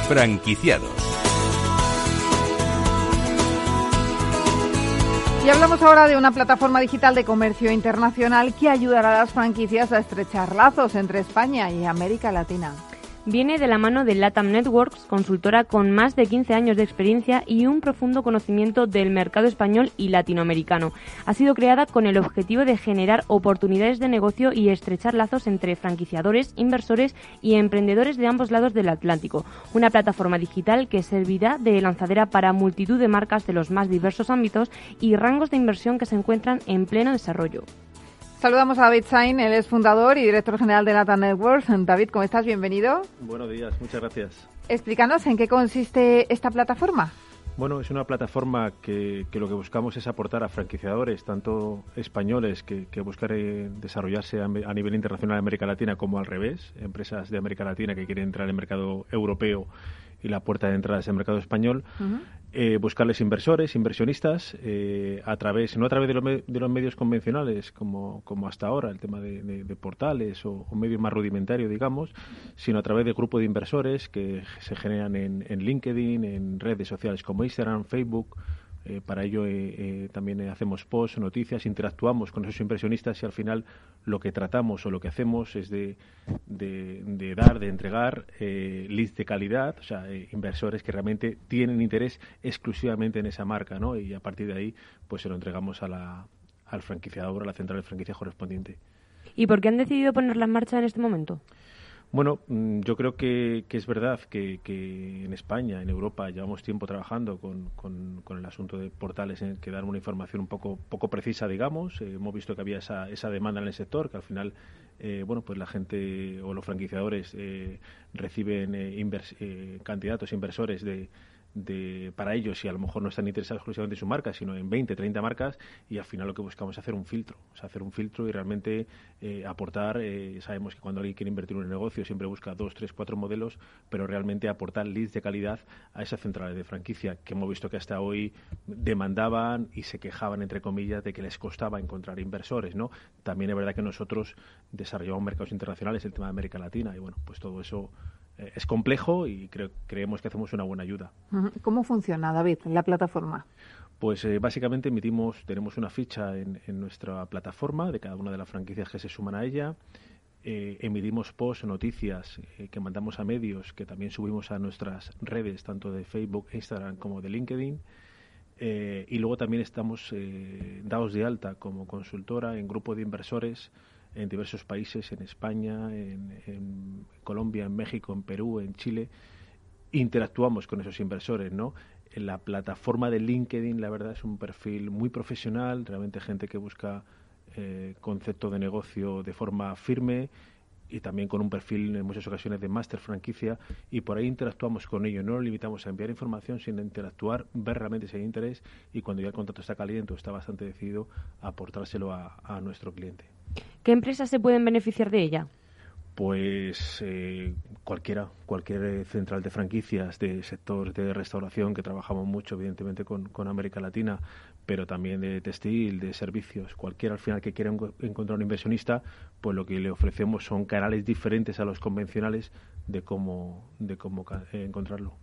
Franquiciados. Y hablamos ahora de una plataforma digital de comercio internacional que ayudará a las franquicias a estrechar lazos entre España y América Latina. Viene de la mano de LATAM Networks, consultora con más de 15 años de experiencia y un profundo conocimiento del mercado español y latinoamericano. Ha sido creada con el objetivo de generar oportunidades de negocio y estrechar lazos entre franquiciadores, inversores y emprendedores de ambos lados del Atlántico. Una plataforma digital que servirá de lanzadera para multitud de marcas de los más diversos ámbitos y rangos de inversión que se encuentran en pleno desarrollo. Saludamos a David Sain, él es fundador y director general de LATAM Networks. David, ¿cómo estás? Bienvenido. Buenos días, muchas gracias. Explícanos en qué consiste esta plataforma. Bueno, es una plataforma que lo que buscamos es aportar a franquiciadores, tanto españoles que buscan desarrollarse a nivel internacional en América Latina, como al revés, empresas de América Latina que quieren entrar en el mercado europeo y la puerta de entrada es el mercado español. Buscarles inversores, inversionistas, no a través de los medios convencionales como hasta ahora, el tema de portales o medios más rudimentarios, digamos, sino a través de grupos de inversores que se generan en LinkedIn, en redes sociales como Instagram, Facebook. Para ello también hacemos posts, noticias, interactuamos con esos inversionistas y al final lo que tratamos o lo que hacemos es de entregar leads de calidad, o sea, inversores que realmente tienen interés exclusivamente en esa marca, ¿no? Y a partir de ahí pues se lo entregamos al franquiciador, a la central de franquicia correspondiente. ¿Y por qué han decidido ponerla en marcha en este momento? Bueno, yo creo que es verdad que en España, en Europa, llevamos tiempo trabajando con el asunto de portales en que dan una información un poco precisa, digamos. Hemos visto que había esa demanda en el sector, que al final, pues la gente o los franquiciadores reciben candidatos, inversores para ellos y a lo mejor no están interesados exclusivamente en su marca, sino en 20, 30 marcas y al final lo que buscamos es hacer un filtro y realmente aportar, sabemos que cuando alguien quiere invertir en un negocio siempre busca 2, 3, 4 modelos, pero realmente aportar leads de calidad a esas centrales de franquicia que hemos visto que hasta hoy demandaban y se quejaban, entre comillas, de que les costaba encontrar inversores, ¿no? También es verdad que nosotros desarrollamos mercados internacionales, el tema de América Latina y bueno, pues todo eso es complejo y creemos que hacemos una buena ayuda. ¿Cómo funciona, David, la plataforma? Pues básicamente tenemos una ficha en nuestra plataforma de cada una de las franquicias que se suman a ella. Emitimos posts, noticias que mandamos a medios, que también subimos a nuestras redes, tanto de Facebook, Instagram como de LinkedIn. Y luego también estamos dados de alta como consultora en grupo de inversores en diversos países, en España, en Colombia, en México, en Perú, en Chile. Interactuamos con esos inversores, ¿no? En la plataforma de LinkedIn, la verdad, es un perfil muy profesional, realmente gente que busca concepto de negocio de forma firme y también con un perfil en muchas ocasiones de máster franquicia y por ahí interactuamos con ellos. No nos limitamos a enviar información, sino interactuar, ver realmente si hay interés y cuando ya el contrato está caliente o está bastante decidido, aportárselo a nuestro cliente. ¿Qué empresas se pueden beneficiar de ella? Pues cualquier central de franquicias de sector de restauración, que trabajamos mucho evidentemente con América Latina, pero también de textil, de servicios, cualquiera al final que quiera encontrar un inversionista, pues lo que le ofrecemos son canales diferentes a los convencionales de cómo encontrarlo.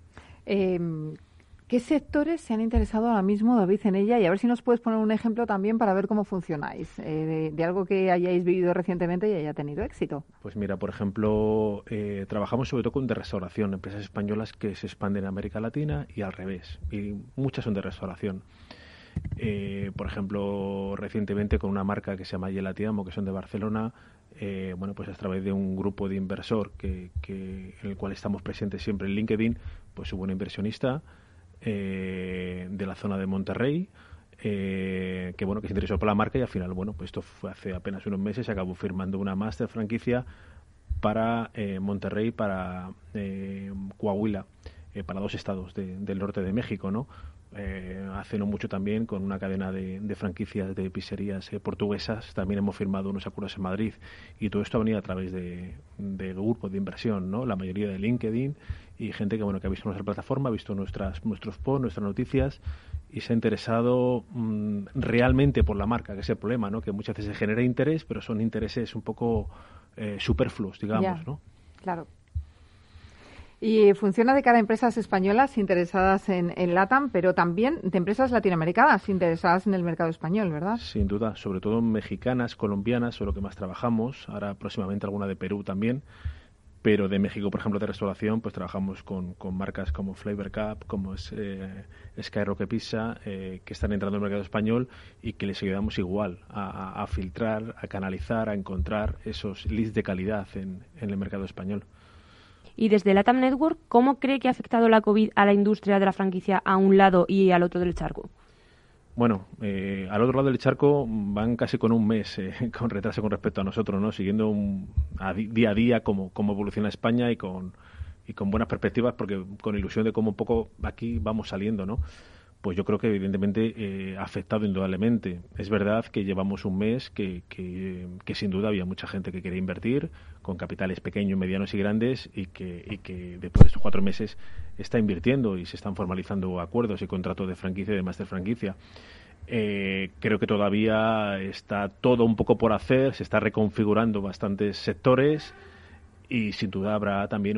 ¿Qué sectores se han interesado ahora mismo, David, en ella? Y a ver si nos puedes poner un ejemplo también para ver cómo funcionáis, de algo que hayáis vivido recientemente y haya tenido éxito. Pues mira, por ejemplo, trabajamos sobre todo con de restauración, empresas españolas que se expanden en América Latina y al revés, y muchas son de restauración. Por ejemplo, recientemente con una marca que se llama Yelatiamo, que son de Barcelona, pues a través de un grupo de inversor en el cual estamos presentes siempre en LinkedIn, pues hubo un inversionista de la zona de Monterrey que se interesó por la marca y al final, pues esto fue hace apenas unos meses, se acabó firmando una máster franquicia para Monterrey, para Coahuila, para 2 estados del norte de México, ¿no? Hace no mucho también con una cadena de franquicias de pizzerías portuguesas también hemos firmado unos acuerdos en Madrid y todo esto ha venido a través de grupos de inversión, ¿no? La mayoría de LinkedIn y gente que ha visto nuestra plataforma, ha visto nuestros posts, nuestras noticias y se ha interesado realmente por la marca, que es el problema, ¿no? Que muchas veces se genera interés, pero son intereses un poco superfluos, digamos, ¿no? Claro. Y funciona de cara a empresas españolas interesadas en LATAM, pero también de empresas latinoamericanas interesadas en el mercado español, ¿verdad? Sin duda, sobre todo mexicanas, colombianas, son lo que más trabajamos. Ahora próximamente alguna de Perú también. Pero de México, por ejemplo, de restauración, pues trabajamos con marcas como Flavor Cup, como es Skyrocket Pizza, que están entrando en el mercado español y que les ayudamos igual a filtrar, a canalizar, a encontrar esos leads de calidad en el mercado español. Y desde LATAM Network, ¿cómo cree que ha afectado la COVID a la industria de la franquicia a un lado y al otro del charco? Bueno, al otro lado del charco van casi con un mes con retraso con respecto a nosotros, ¿no? Siguiendo día a día cómo evoluciona España y con buenas perspectivas, porque con ilusión de cómo un poco aquí vamos saliendo, ¿no? Pues yo creo que evidentemente ha afectado indudablemente. Es verdad que llevamos un mes que sin duda había mucha gente que quería invertir con capitales pequeños, medianos y grandes y que después de estos 4 meses está invirtiendo y se están formalizando acuerdos y contratos de franquicia y de máster franquicia. Creo que todavía está todo un poco por hacer, se está reconfigurando bastantes sectores y sin duda habrá también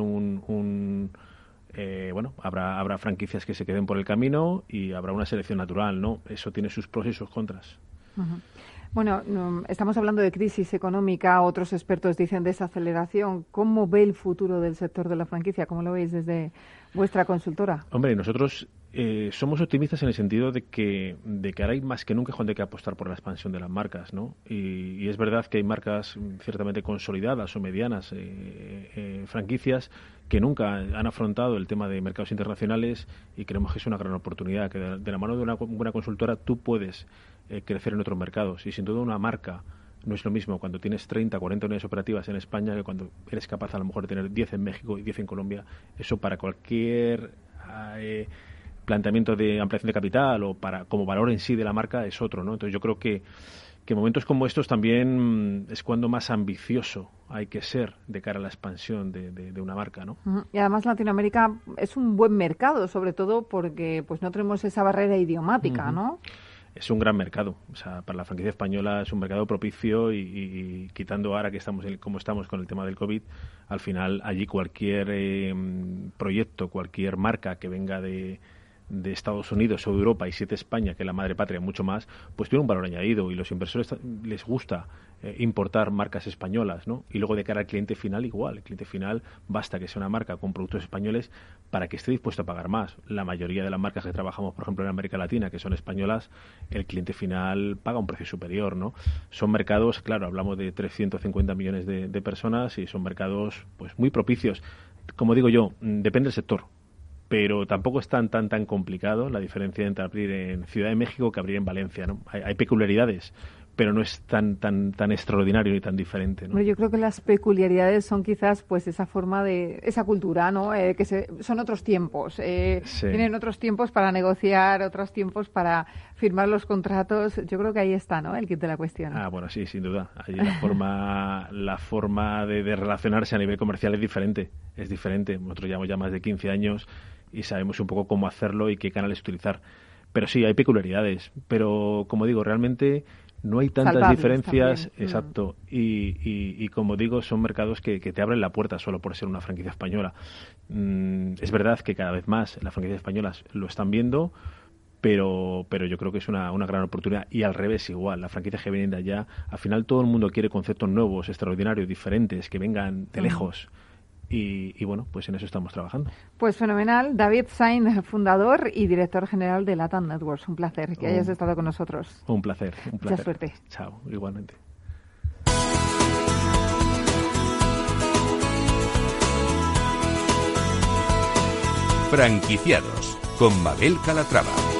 habrá franquicias que se queden por el camino y habrá una selección natural, ¿no? Eso tiene sus pros y sus contras. Uh-huh. Bueno, estamos hablando de crisis económica, otros expertos dicen desaceleración. ¿Cómo ve el futuro del sector de la franquicia? ¿Cómo lo veis desde vuestra consultora? Hombre, nosotros somos optimistas en el sentido de que ahora hay más que nunca donde hay que apostar por la expansión de las marcas, ¿no? Y es verdad que hay marcas ciertamente consolidadas o medianas, franquicias, que nunca han afrontado el tema de mercados internacionales y creemos que es una gran oportunidad, que de la mano de una buena consultora tú puedes crecer en otros mercados. Y sin duda una marca no es lo mismo cuando tienes 30, 40 unidades operativas en España que cuando eres capaz a lo mejor de tener 10 en México y 10 en Colombia. Eso para cualquier planteamiento de ampliación de capital o como valor en sí de la marca es otro, ¿no? Entonces yo creo que momentos como estos también es cuando más ambicioso hay que ser de cara a la expansión de una marca, ¿no? Y además Latinoamérica es un buen mercado, sobre todo porque pues no tenemos esa barrera idiomática, ¿no? Es un gran mercado, o sea, para la franquicia española es un mercado propicio y quitando ahora que estamos como estamos con el tema del COVID, al final allí cualquier proyecto, cualquier marca que venga de Estados Unidos o de Europa y si es de España, que es la madre patria mucho más, pues tiene un valor añadido y los inversores les gusta importar marcas españolas, ¿no? Y luego de cara al cliente final igual, el cliente final basta que sea una marca con productos españoles para que esté dispuesto a pagar más. La mayoría de las marcas que trabajamos, por ejemplo, en América Latina, que son españolas, el cliente final paga un precio superior, ¿no? Son mercados, claro, hablamos de 350 millones de personas y son mercados pues muy propicios. Como digo yo, depende del sector, pero tampoco es tan complicado la diferencia entre abrir en Ciudad de México que abrir en Valencia, ¿no? Hay peculiaridades, pero no es tan extraordinario ni tan diferente, ¿no? Bueno, yo creo que las peculiaridades son quizás pues esa forma de esa cultura, ¿no? Son otros tiempos, sí. Tienen otros tiempos para negociar, otros tiempos para firmar los contratos. Yo creo que ahí está, ¿no? El kit de la cuestión. Bueno, sí, sin duda. Allí la forma de relacionarse a nivel comercial es diferente. Nosotros llevamos ya más de 15 años y sabemos un poco cómo hacerlo y qué canales utilizar. Pero sí, hay peculiaridades. Pero, como digo, realmente no hay tantas salvables diferencias. También. Exacto. Y como digo, son mercados que te abren la puerta solo por ser una franquicia española. Es verdad que cada vez más las franquicias españolas lo están viendo, pero yo creo que es una gran oportunidad. Y al revés igual, las franquicias que vienen de allá, al final todo el mundo quiere conceptos nuevos, extraordinarios, diferentes, que vengan de lejos. Y bueno, pues en eso estamos trabajando. Pues fenomenal. David Sainz, fundador y director general de LATAM Networks. Un placer que hayas estado con nosotros. Un placer. Mucha suerte. Chao, igualmente. Franquiciados con Mabel Calatrava.